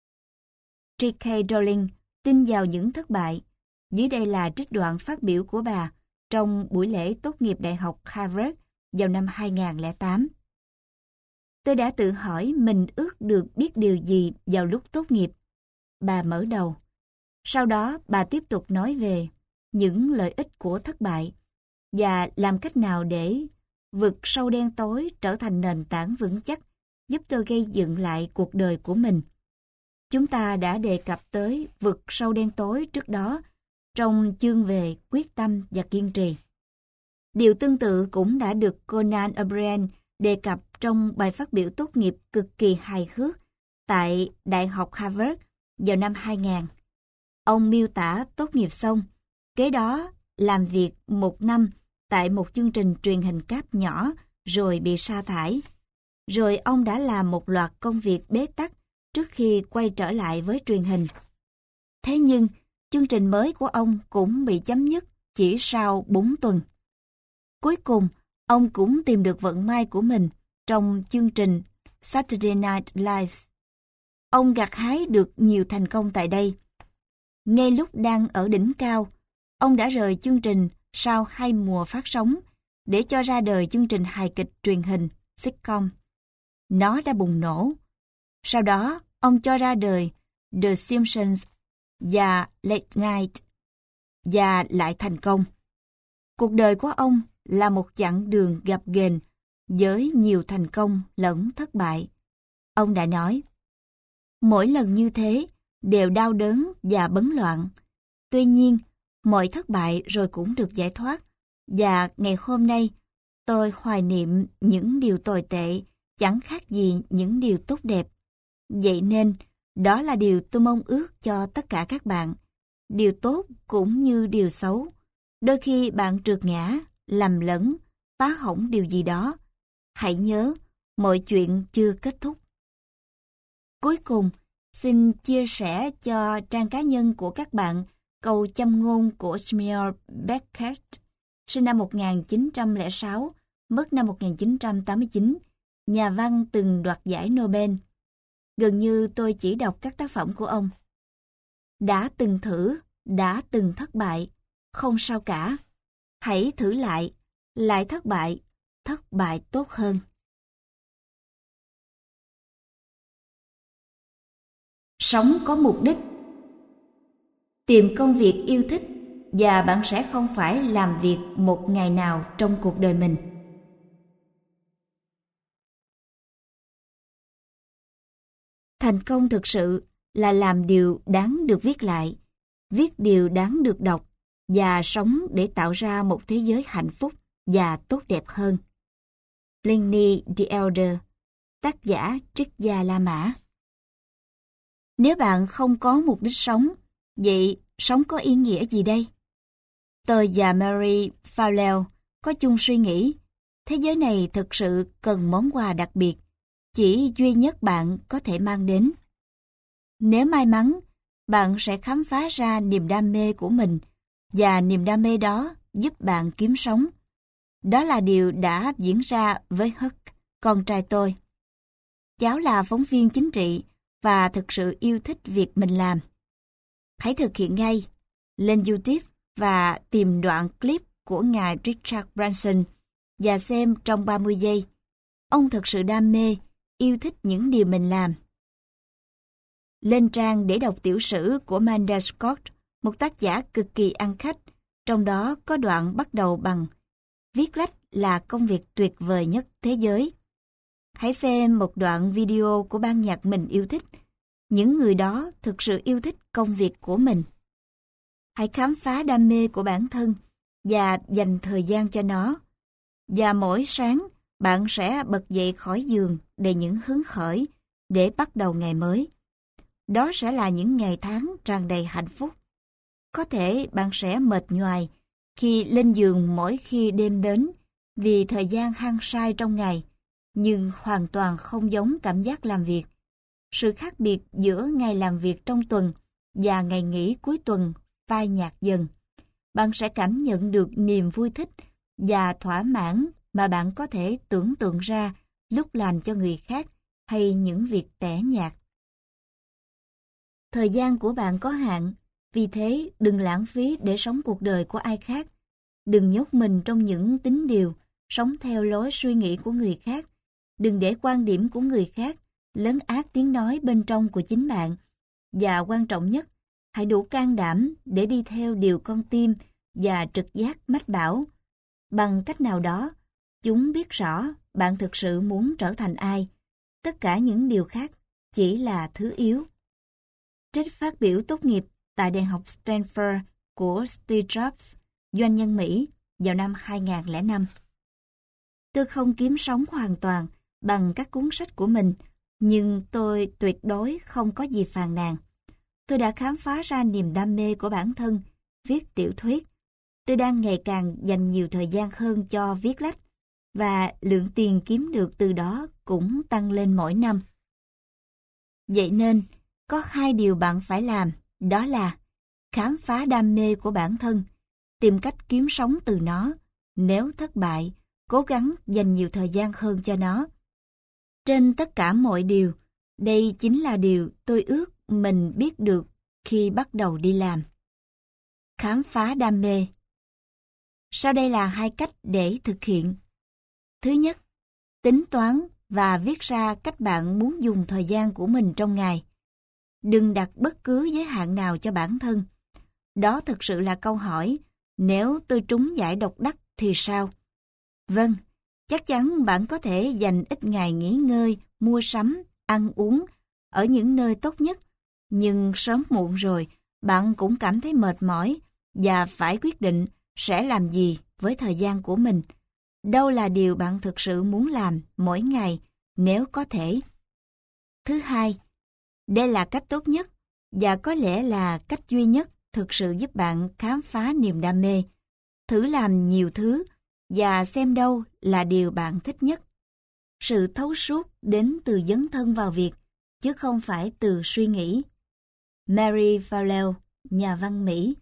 J K. Rowling tin vào những thất bại. Dưới đây là trích đoạn phát biểu của bà trong buổi lễ tốt nghiệp Đại học Harvard vào năm hai nghìn không trăm lẻ tám. Tôi đã tự hỏi mình ước được biết điều gì vào lúc tốt nghiệp. Bà mở đầu. Sau đó bà tiếp tục nói về những lợi ích của thất bại và làm cách nào để vực sâu đen tối trở thành nền tảng vững chắc giúp tôi gây dựng lại cuộc đời của mình. Chúng ta đã đề cập tới vực sâu đen tối trước đó trong chương về quyết tâm và kiên trì. Điều tương tự cũng đã được Conan O'Brien đề cập trong bài phát biểu tốt nghiệp cực kỳ hài hước tại Đại học Harvard vào năm hai nghìn. Ông miêu tả tốt nghiệp xong, kế đó làm việc một năm tại một chương trình truyền hình cáp nhỏ rồi bị sa thải. Rồi ông đã làm một loạt công việc bế tắc trước khi quay trở lại với truyền hình. Thế nhưng, chương trình mới của ông cũng bị chấm dứt chỉ sau bốn tuần. Cuối cùng, ông cũng tìm được vận may của mình trong chương trình Saturday Night Live. Ông gặt hái được nhiều thành công tại đây. Ngay lúc đang ở đỉnh cao, ông đã rời chương trình sau hai mùa phát sóng để cho ra đời chương trình hài kịch truyền hình sitcom. Nó đã bùng nổ. Sau đó, ông cho ra đời The Simpsons và Late Night và lại thành công. Cuộc đời của ông là một chặng đường gập ghềnh với nhiều thành công lẫn thất bại. Ông đã nói, mỗi lần như thế đều đau đớn và bấn loạn. Tuy nhiên, mọi thất bại rồi cũng được giải thoát, và ngày hôm nay tôi hoài niệm những điều tồi tệ chẳng khác gì những điều tốt đẹp. Vậy nên, đó là điều tôi mong ước cho tất cả các bạn. Điều tốt cũng như điều xấu. Đôi khi bạn trượt ngã, lầm lẫn, phá hỏng điều gì đó. Hãy nhớ, mọi chuyện chưa kết thúc. Cuối cùng, xin chia sẻ cho trang cá nhân của các bạn câu châm ngôn của Samuel Beckett, sinh năm một nghìn chín trăm lẻ sáu, mất năm một nghìn chín trăm tám mươi chín, nhà văn từng đoạt giải Nobel. Gần như tôi chỉ đọc các tác phẩm của ông. Đã từng thử, đã từng thất bại, không sao cả. Hãy thử lại, lại thất bại, thất bại tốt hơn. Sống có mục đích. Tìm công việc yêu thích và bạn sẽ không phải làm việc một ngày nào trong cuộc đời mình. Thành công thực sự là làm điều đáng được viết lại, viết điều đáng được đọc và sống để tạo ra một thế giới hạnh phúc và tốt đẹp hơn. Pliny the Elder, tác giả Triết gia La Mã. Nếu bạn không có mục đích sống, vậy sống có ý nghĩa gì đây? Tôi và Mary Fowler có chung suy nghĩ, thế giới này thực sự cần món quà đặc biệt, chỉ duy nhất bạn có thể mang đến. Nếu may mắn, bạn sẽ khám phá ra niềm đam mê của mình, và niềm đam mê đó giúp bạn kiếm sống. Đó là điều đã diễn ra với Huck, con trai tôi. Cháu là phóng viên chính trị và thực sự yêu thích việc mình làm. Hãy thực hiện ngay, lên YouTube và tìm đoạn clip của ngài Richard Branson và xem trong ba mươi giây. Ông thực sự đam mê, yêu thích những điều mình làm. Lên trang để đọc tiểu sử của Manda Scott, một tác giả cực kỳ ăn khách, trong đó có đoạn bắt đầu bằng viết lách là công việc tuyệt vời nhất thế giới. Hãy xem một đoạn video của ban nhạc mình yêu thích. Những người đó thực sự yêu thích công việc của mình. Hãy khám phá đam mê của bản thân và dành thời gian cho nó. Và mỗi sáng, bạn sẽ bật dậy khỏi giường đầy những hứng khởi để bắt đầu ngày mới. Đó sẽ là những ngày tháng tràn đầy hạnh phúc. Có thể bạn sẽ mệt nhoài khi lên giường mỗi khi đêm đến vì thời gian hăng say trong ngày, nhưng hoàn toàn không giống cảm giác làm việc. Sự khác biệt giữa ngày làm việc trong tuần và ngày nghỉ cuối tuần phai nhạt dần. Bạn sẽ cảm nhận được niềm vui thích và thỏa mãn mà bạn có thể tưởng tượng ra lúc làm cho người khác hay những việc tẻ nhạt. Thời gian của bạn có hạn, vì thế đừng lãng phí để sống cuộc đời của ai khác. Đừng nhốt mình trong những tín điều, sống theo lối suy nghĩ của người khác. Đừng để quan điểm của người khác lấn át tiếng nói bên trong của chính bạn. Và quan trọng nhất, hãy đủ can đảm để đi theo điều con tim và trực giác mách bảo. Bằng cách nào đó, chúng biết rõ bạn thực sự muốn trở thành ai. Tất cả những điều khác chỉ là thứ yếu. Trích phát biểu tốt nghiệp tại Đại học Stanford của Steve Jobs, doanh nhân Mỹ, vào năm hai nghìn lẻ năm. Tôi không kiếm sống hoàn toàn bằng các cuốn sách của mình, nhưng tôi tuyệt đối không có gì phàn nàn. Tôi đã khám phá ra niềm đam mê của bản thân, viết tiểu thuyết. Tôi đang ngày càng dành nhiều thời gian hơn cho viết lách, và lượng tiền kiếm được từ đó cũng tăng lên mỗi năm. Vậy nên, có hai điều bạn phải làm, đó là khám phá đam mê của bản thân, tìm cách kiếm sống từ nó. Nếu thất bại, cố gắng dành nhiều thời gian hơn cho nó. Trên tất cả mọi điều, đây chính là điều tôi ước mình biết được khi bắt đầu đi làm. Khám phá đam mê. Sau đây là hai cách để thực hiện. Thứ nhất, tính toán và viết ra cách bạn muốn dùng thời gian của mình trong ngày. Đừng đặt bất cứ giới hạn nào cho bản thân. Đó thực sự là câu hỏi, nếu tôi trúng giải độc đắc thì sao? Vâng, chắc chắn bạn có thể dành ít ngày nghỉ ngơi, mua sắm, ăn uống ở những nơi tốt nhất. Nhưng sớm muộn rồi, bạn cũng cảm thấy mệt mỏi và phải quyết định sẽ làm gì với thời gian của mình. Đâu là điều bạn thực sự muốn làm mỗi ngày nếu có thể. Thứ hai, đây là cách tốt nhất và có lẽ là cách duy nhất thực sự giúp bạn khám phá niềm đam mê. Thử làm nhiều thứ và xem đâu là điều bạn thích nhất. Sự thấu suốt đến từ dấn thân vào việc, chứ không phải từ suy nghĩ. Mary Fowler, nhà văn Mỹ.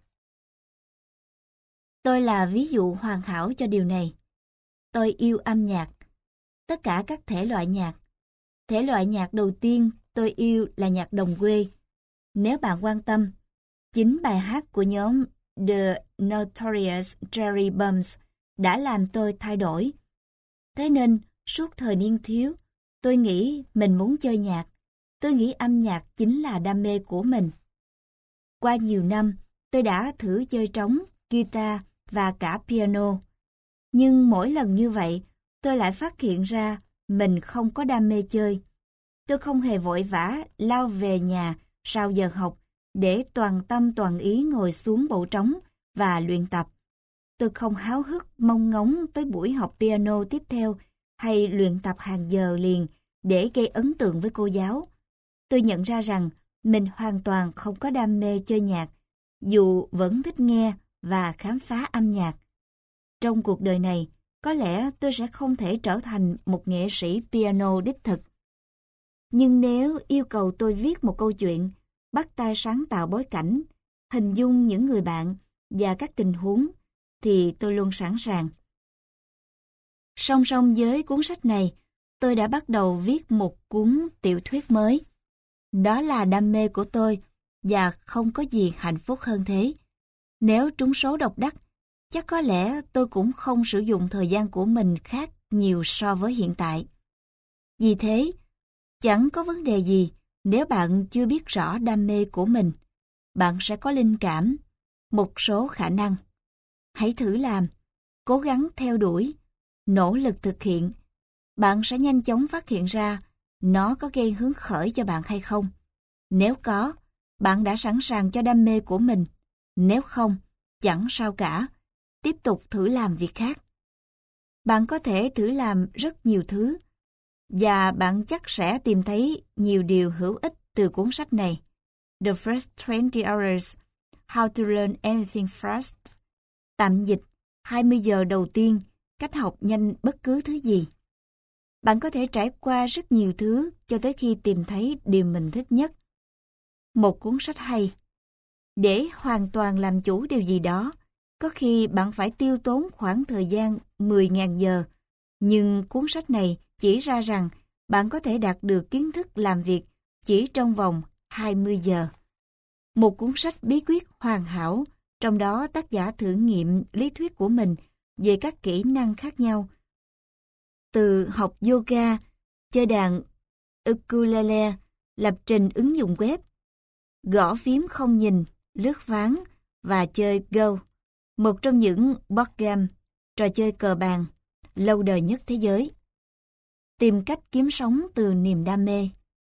Tôi là ví dụ hoàn hảo cho điều này. Tôi yêu âm nhạc, tất cả các thể loại nhạc. Thể loại nhạc đầu tiên tôi yêu là nhạc đồng quê. Nếu bạn quan tâm, chính bài hát của nhóm The Notorious Jerry Bums đã làm tôi thay đổi. Thế nên, suốt thời niên thiếu, tôi nghĩ mình muốn chơi nhạc. tôi nghĩ âm nhạc chính là đam mê của mình. Qua nhiều năm, tôi đã thử chơi trống, guitar và cả piano. Nhưng mỗi lần như vậy, tôi lại phát hiện ra mình không có đam mê chơi. Tôi không hề vội vã lao về nhà sau giờ học để toàn tâm toàn ý ngồi xuống bộ trống và luyện tập. Tôi không háo hức mong ngóng tới buổi học piano tiếp theo hay luyện tập hàng giờ liền để gây ấn tượng với cô giáo. Tôi nhận ra rằng mình hoàn toàn không có đam mê chơi nhạc, dù vẫn thích nghe và khám phá âm nhạc. Trong cuộc đời này, có lẽ tôi sẽ không thể trở thành một nghệ sĩ piano đích thực. Nhưng nếu yêu cầu tôi viết một câu chuyện, bắt tay sáng tạo bối cảnh, hình dung những người bạn và các tình huống, thì tôi luôn sẵn sàng. Song song với cuốn sách này, tôi đã bắt đầu viết một cuốn tiểu thuyết mới. Đó là đam mê của tôi và không có gì hạnh phúc hơn thế. Nếu trúng số độc đắc, chắc có lẽ tôi cũng không sử dụng thời gian của mình khác nhiều so với hiện tại. Vì thế, chẳng có vấn đề gì nếu bạn chưa biết rõ đam mê của mình. Bạn sẽ có linh cảm, một số khả năng. Hãy thử làm, cố gắng theo đuổi, nỗ lực thực hiện. Bạn sẽ nhanh chóng phát hiện ra nó có gây hứng khởi cho bạn hay không. Nếu có, bạn đã sẵn sàng cho đam mê của mình. Nếu không, chẳng sao cả. Tiếp tục thử làm việc khác. Bạn có thể thử làm rất nhiều thứ, và bạn chắc sẽ tìm thấy nhiều điều hữu ích từ cuốn sách này. The First twenty Hours, How to Learn Anything Fast. Tạm dịch, hai mươi giờ đầu tiên, cách học nhanh bất cứ thứ gì. Bạn có thể trải qua rất nhiều thứ cho tới khi tìm thấy điều mình thích nhất. Một cuốn sách hay. Để hoàn toàn làm chủ điều gì đó, có khi bạn phải tiêu tốn khoảng thời gian mười nghìn giờ, nhưng cuốn sách này chỉ ra rằng bạn có thể đạt được kiến thức làm việc chỉ trong vòng hai mươi giờ. Một cuốn sách bí quyết hoàn hảo, trong đó tác giả thử nghiệm lý thuyết của mình về các kỹ năng khác nhau. Từ học yoga, chơi đàn ukulele, lập trình ứng dụng web, gõ phím không nhìn, lướt ván và chơi Go, một trong những board game, trò chơi cờ bàn lâu đời nhất thế giới. Tìm cách kiếm sống từ niềm đam mê.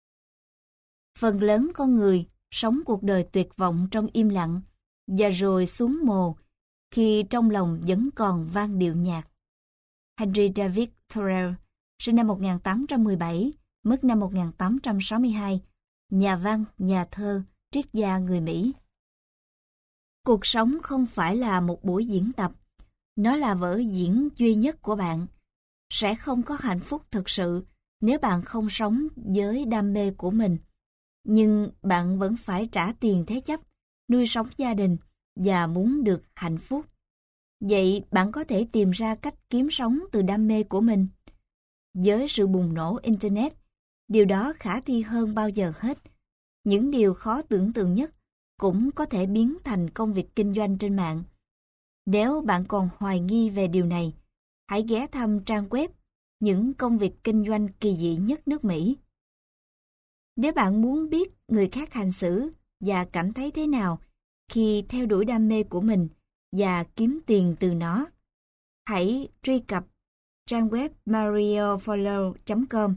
Phần lớn con người sống cuộc đời tuyệt vọng trong im lặng và rồi xuống mồ khi trong lòng vẫn còn vang điệu nhạc. Henry David Thoreau, sinh năm một nghìn tám trăm mười bảy, mất năm một nghìn tám trăm sáu mươi hai, nhà văn, nhà thơ, triết gia người Mỹ. Cuộc sống không phải là một buổi diễn tập, nó là vở diễn duy nhất của bạn. Sẽ không có hạnh phúc thực sự nếu bạn không sống với đam mê của mình. Nhưng bạn vẫn phải trả tiền thế chấp, nuôi sống gia đình và muốn được hạnh phúc. Vậy bạn có thể tìm ra cách kiếm sống từ đam mê của mình. Với sự bùng nổ Internet, điều đó khả thi hơn bao giờ hết. Những điều khó tưởng tượng nhất cũng có thể biến thành công việc kinh doanh trên mạng. Nếu bạn còn hoài nghi về điều này, hãy ghé thăm trang web những công việc kinh doanh kỳ dị nhất nước Mỹ. Nếu bạn muốn biết người khác hành xử và cảm thấy thế nào khi theo đuổi đam mê của mình và kiếm tiền từ nó, hãy truy cập trang web mario follow chấm com.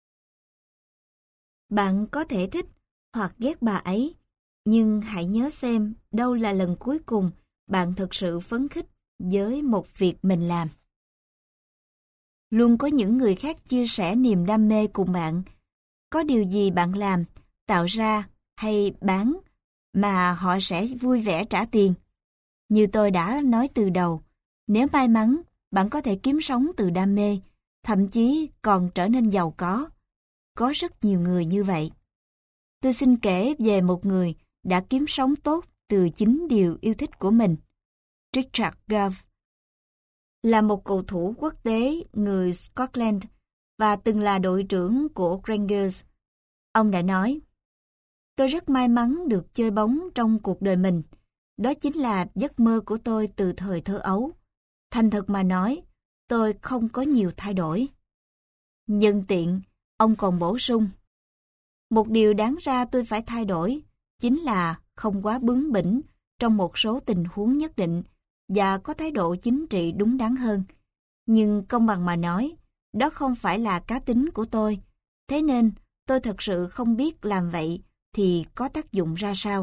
Bạn có thể thích hoặc ghét bà ấy, nhưng hãy nhớ xem đâu là lần cuối cùng bạn thực sự phấn khích với một việc mình làm. Luôn có những người khác chia sẻ niềm đam mê cùng bạn. Có điều gì bạn làm, tạo ra hay bán mà họ sẽ vui vẻ trả tiền. Như tôi đã nói từ đầu, nếu may mắn, bạn có thể kiếm sống từ đam mê, thậm chí còn trở nên giàu có. Có rất nhiều người như vậy. Tôi xin kể về một người đã kiếm sống tốt từ chính điều yêu thích của mình. Richard Gove là một cầu thủ quốc tế người Scotland và từng là đội trưởng của Rangers. Ông đã nói, tôi rất may mắn được chơi bóng trong cuộc đời mình. Đó chính là giấc mơ của tôi từ thời thơ ấu. Thành thật mà nói, tôi không có nhiều thay đổi. Nhân tiện, ông còn bổ sung, Một điều đáng ra tôi phải thay đổi chính là không quá bướng bỉnh trong một số tình huống nhất định và có thái độ chính trị đúng đắn hơn. Nhưng công bằng mà nói, đó không phải là cá tính của tôi. Thế nên tôi thật sự không biết làm vậy thì có tác dụng ra sao.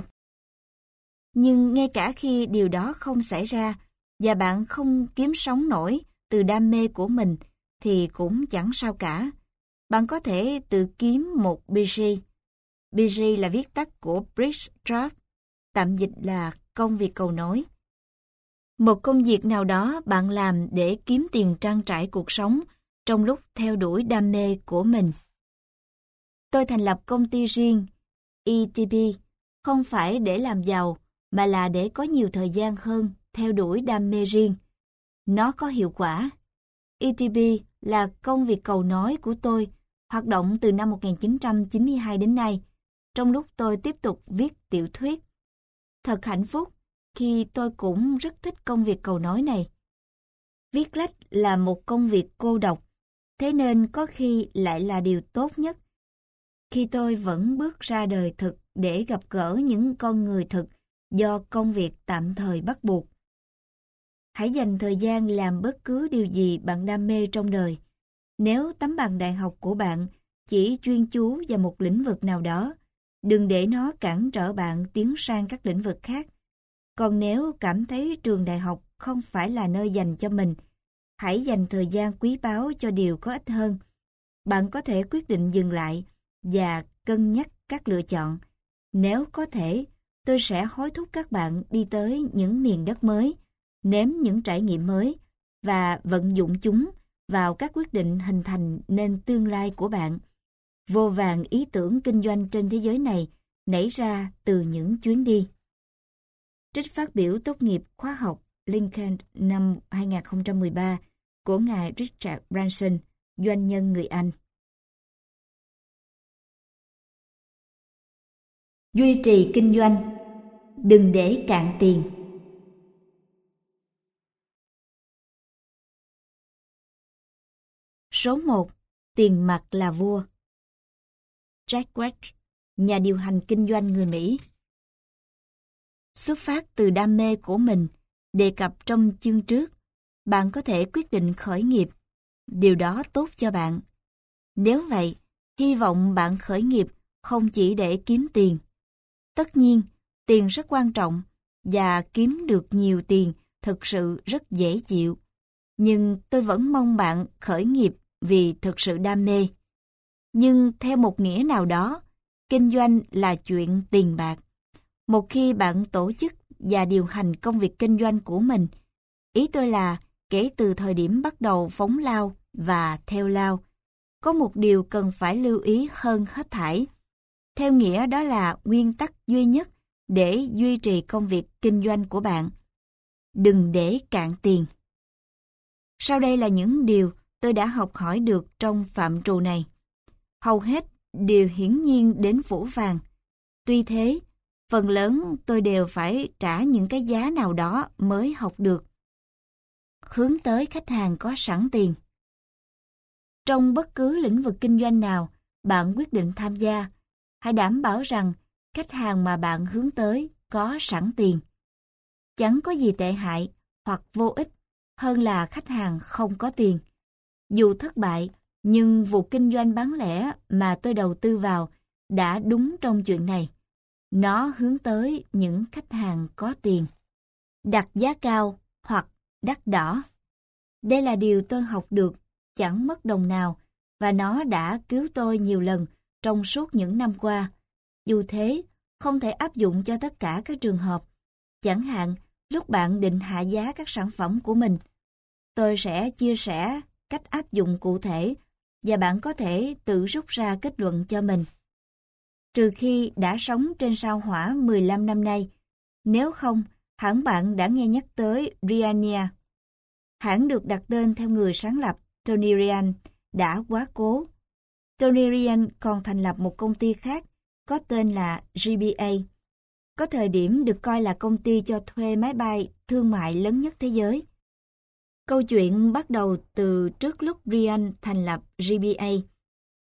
Nhưng ngay cả khi điều đó không xảy ra và bạn không kiếm sống nổi từ đam mê của mình thì cũng chẳng sao cả. Bạn có thể tự kiếm một bê giê. bê giê là viết tắt của Bridge Job, tạm dịch là công việc cầu nối. Một công việc nào đó bạn làm để kiếm tiền trang trải cuộc sống trong lúc theo đuổi đam mê của mình. Tôi thành lập công ty riêng, e tê pê, không phải để làm giàu, mà là để có nhiều thời gian hơn theo đuổi đam mê riêng. Nó có hiệu quả. e tê pê là công việc cầu nối của tôi, hoạt động từ năm một nghìn chín trăm chín mươi hai đến nay, trong lúc tôi tiếp tục viết tiểu thuyết. Thật hạnh phúc khi tôi cũng rất thích công việc cầu nối này. Viết lách là một công việc cô độc, thế nên có khi lại là điều tốt nhất. Khi tôi vẫn bước ra đời thực để gặp gỡ những con người thực do công việc tạm thời bắt buộc. Hãy dành thời gian làm bất cứ điều gì bạn đam mê trong đời. Nếu tấm bằng đại học của bạn chỉ chuyên chú vào một lĩnh vực nào đó, đừng để nó cản trở bạn tiến sang các lĩnh vực khác. Còn nếu cảm thấy trường đại học không phải là nơi dành cho mình, hãy dành thời gian quý báu cho điều có ích hơn. Bạn có thể quyết định dừng lại và cân nhắc các lựa chọn. Nếu có thể, tôi sẽ hối thúc các bạn đi tới những miền đất mới, nếm những trải nghiệm mới và vận dụng chúng vào các quyết định hình thành nên tương lai của bạn. Vô vàn ý tưởng kinh doanh trên thế giới này nảy ra từ những chuyến đi. Trích phát biểu tốt nghiệp khóa học Lincoln năm hai nghìn không trăm mười ba của ngài Richard Branson, doanh nhân người Anh. Duy trì kinh doanh, đừng để cạn tiền. Số một. Tiền mặt là vua. Jack Welch, nhà điều hành kinh doanh người Mỹ. Xuất phát từ đam mê của mình, đề cập trong chương trước, bạn có thể quyết định khởi nghiệp. Điều đó tốt cho bạn. Nếu vậy, hy vọng bạn khởi nghiệp không chỉ để kiếm tiền. Tất nhiên, tiền rất quan trọng và kiếm được nhiều tiền thực sự rất dễ chịu. Nhưng tôi vẫn mong bạn khởi nghiệp vì thực sự đam mê. Nhưng theo một nghĩa nào đó, kinh doanh là chuyện tiền bạc. Một khi bạn tổ chức và điều hành công việc kinh doanh của mình, ý tôi là kể từ thời điểm bắt đầu phóng lao và theo lao, có một điều cần phải lưu ý hơn hết thảy. Theo nghĩa đó là nguyên tắc duy nhất để duy trì công việc kinh doanh của bạn. Đừng để cạn tiền. Sau đây là những điều tôi đã học hỏi được trong phạm trù này. Hầu hết đều hiển nhiên đến phũ phàng. Tuy thế, phần lớn tôi đều phải trả những cái giá nào đó mới học được. Hướng tới khách hàng có sẵn tiền. Trong bất cứ lĩnh vực kinh doanh nào bạn quyết định tham gia, hãy đảm bảo rằng khách hàng mà bạn hướng tới có sẵn tiền. Chẳng có gì tệ hại hoặc vô ích hơn là khách hàng không có tiền. Dù thất bại, nhưng vụ kinh doanh bán lẻ mà tôi đầu tư vào đã đúng trong chuyện này. Nó hướng tới những khách hàng có tiền. Đặt giá cao hoặc đắt đỏ. Đây là điều tôi học được, chẳng mất đồng nào, và nó đã cứu tôi nhiều lần trong suốt những năm qua. Dù thế, không thể áp dụng cho tất cả các trường hợp. Chẳng hạn, lúc bạn định hạ giá các sản phẩm của mình, tôi sẽ chia sẻ cách áp dụng cụ thể và bạn có thể tự rút ra kết luận cho mình. Trừ khi đã sống trên sao Hỏa mười lăm năm nay, nếu không, hẳn bạn đã nghe nhắc tới Ryanair. Hãng được đặt tên theo người sáng lập Tony Ryan đã quá cố. Tony Ryan còn thành lập một công ty khác có tên là giê bê a, có thời điểm được coi là công ty cho thuê máy bay thương mại lớn nhất thế giới. Câu chuyện bắt đầu từ trước lúc Ryan thành lập giê bê a.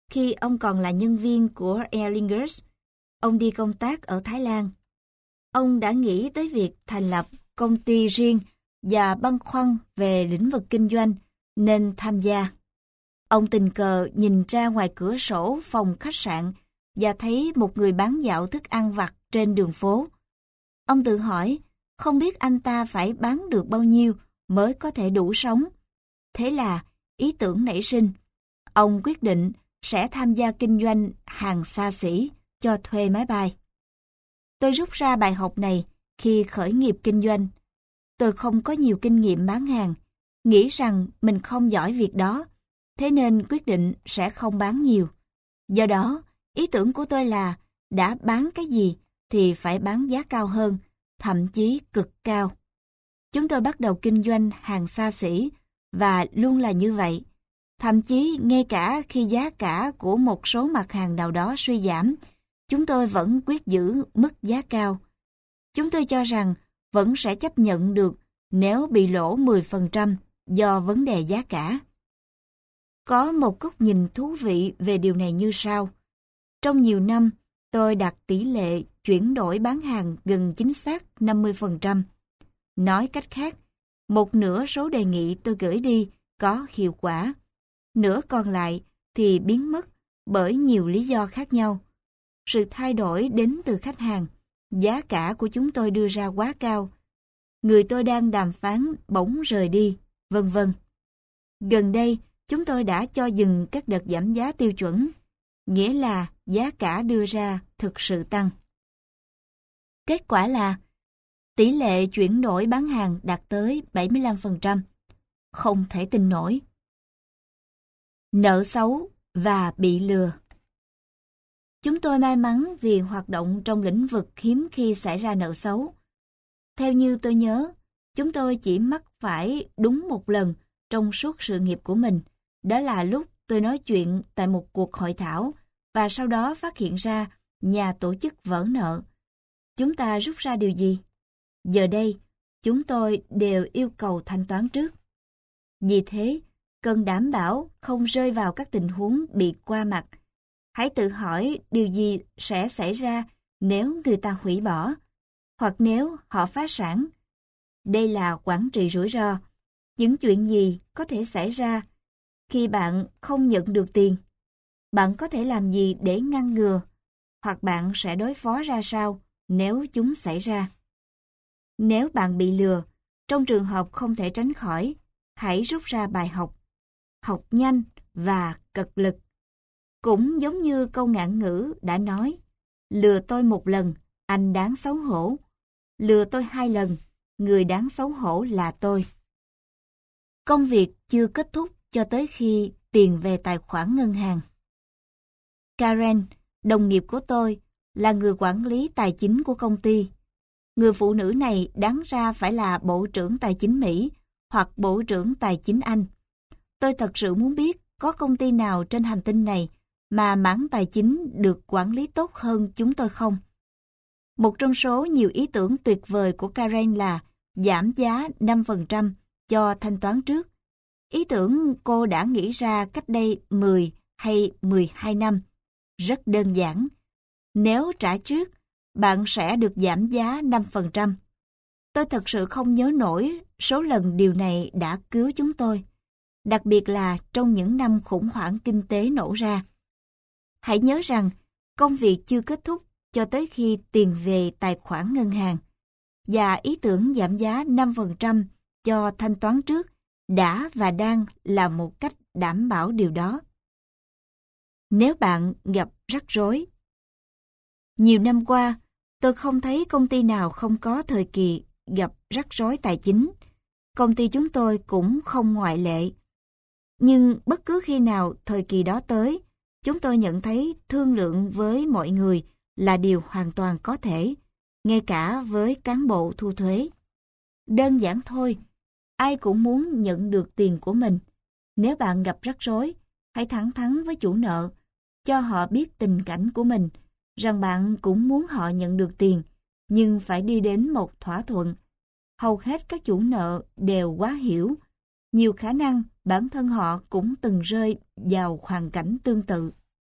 khi ông còn là nhân viên của Aer Lingus, ông đi công tác ở Thái Lan. Ông đã nghĩ tới việc thành lập công ty riêng và băn khoăn về lĩnh vực kinh doanh nên tham gia. Ông tình cờ nhìn ra ngoài cửa sổ phòng khách sạn và thấy một người bán dạo thức ăn vặt trên đường phố. Ông tự hỏi, không biết anh ta phải bán được bao nhiêu mới có thể đủ sống. Thế là ý tưởng nảy sinh. Ông quyết định sẽ tham gia kinh doanh hàng xa xỉ cho thuê máy bay. Tôi rút ra bài học này khi khởi nghiệp kinh doanh. Tôi không có nhiều kinh nghiệm bán hàng, nghĩ rằng mình không giỏi việc đó, thế nên quyết định sẽ không bán nhiều. Do đó, ý tưởng của tôi là đã bán cái gì thì phải bán giá cao hơn, thậm chí cực cao. Chúng tôi bắt đầu kinh doanh hàng xa xỉ và luôn là như vậy. Thậm chí ngay cả khi giá cả của một số mặt hàng nào đó suy giảm, chúng tôi vẫn quyết giữ mức giá cao. Chúng tôi cho rằng vẫn sẽ chấp nhận được nếu bị lỗ mười phần trăm do vấn đề giá cả. Có một góc nhìn thú vị về điều này như sau. Trong nhiều năm, tôi đạt tỷ lệ chuyển đổi bán hàng gần chính xác năm mươi phần trăm. Nói cách khác, một nửa số đề nghị tôi gửi đi có hiệu quả, nửa còn lại thì biến mất bởi nhiều lý do khác nhau. Sự thay đổi đến từ khách hàng, giá cả của chúng tôi đưa ra quá cao, người tôi đang đàm phán bỗng rời đi, vân vân. Gần đây, chúng tôi đã cho dừng các đợt giảm giá tiêu chuẩn, nghĩa là giá cả đưa ra thực sự tăng. Kết quả là tỷ lệ chuyển đổi bán hàng đạt tới bảy mươi lăm phần trăm. Không thể tin nổi. Nợ xấu và bị lừa. Chúng tôi may mắn vì hoạt động trong lĩnh vực hiếm khi xảy ra nợ xấu. Theo như tôi nhớ, chúng tôi chỉ mắc phải đúng một lần trong suốt sự nghiệp của mình. Đó là lúc tôi nói chuyện tại một cuộc hội thảo và sau đó phát hiện ra nhà tổ chức vỡ nợ. Chúng ta rút ra điều gì? Giờ đây, chúng tôi đều yêu cầu thanh toán trước. Vì thế, cần đảm bảo không rơi vào các tình huống bị qua mặt. Hãy tự hỏi điều gì sẽ xảy ra nếu người ta hủy bỏ, hoặc nếu họ phá sản. Đây là quản trị rủi ro. Những chuyện gì có thể xảy ra khi bạn không nhận được tiền? Bạn có thể làm gì để ngăn ngừa, hoặc bạn sẽ đối phó ra sao nếu chúng xảy ra? Nếu bạn bị lừa, trong trường hợp không thể tránh khỏi, hãy rút ra bài học. Học nhanh và cật lực. Cũng giống như câu ngạn ngữ đã nói, lừa tôi một lần, anh đáng xấu hổ. Lừa tôi hai lần, người đáng xấu hổ là tôi. Công việc chưa kết thúc cho tới khi tiền về tài khoản ngân hàng. Karen, đồng nghiệp của tôi, là người quản lý tài chính của công ty. Người phụ nữ này đáng ra phải là Bộ trưởng Tài chính Mỹ hoặc Bộ trưởng Tài chính Anh. Tôi thật sự muốn biết có công ty nào trên hành tinh này mà mảng tài chính được quản lý tốt hơn chúng tôi không? Một trong số nhiều ý tưởng tuyệt vời của Karen là giảm giá năm phần trăm cho thanh toán trước. Ý tưởng cô đã nghĩ ra cách đây mười hay mười hai năm. Rất đơn giản. Nếu trả trước, bạn sẽ được giảm giá năm phần trăm. Tôi thật sự không nhớ nổi số lần điều này đã cứu chúng tôi, đặc biệt là trong những năm khủng hoảng kinh tế nổ ra. Hãy nhớ rằng, công việc chưa kết thúc cho tới khi tiền về tài khoản ngân hàng, và ý tưởng giảm giá năm phần trăm cho thanh toán trước đã và đang là một cách đảm bảo điều đó. Nếu bạn gặp rắc rối. Nhiều năm qua, tôi không thấy công ty nào không có thời kỳ gặp rắc rối tài chính. Công ty chúng tôi cũng không ngoại lệ. Nhưng bất cứ khi nào thời kỳ đó tới, chúng tôi nhận thấy thương lượng với mọi người là điều hoàn toàn có thể, ngay cả với cán bộ thu thuế. Đơn giản thôi, ai cũng muốn nhận được tiền của mình. Nếu bạn gặp rắc rối, hãy thẳng thắn với chủ nợ, cho họ biết tình cảnh của mình, rằng bạn cũng muốn họ nhận được tiền, nhưng phải đi đến một thỏa thuận. Hầu hết các chủ nợ đều quá hiểu. Nhiều khả năng bản thân họ cũng từng rơi vào hoàn cảnh tương tự.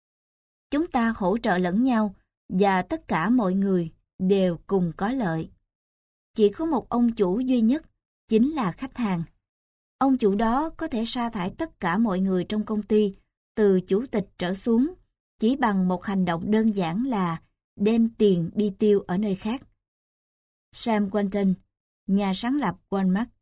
Chúng ta hỗ trợ lẫn nhau và tất cả mọi người đều cùng có lợi. Chỉ có một ông chủ duy nhất, chính là khách hàng. Ông chủ đó có thể sa thải tất cả mọi người trong công ty, từ chủ tịch trở xuống, chỉ bằng một hành động đơn giản là đem tiền đi tiêu ở nơi khác. Sam Walton, nhà sáng lập Walmart.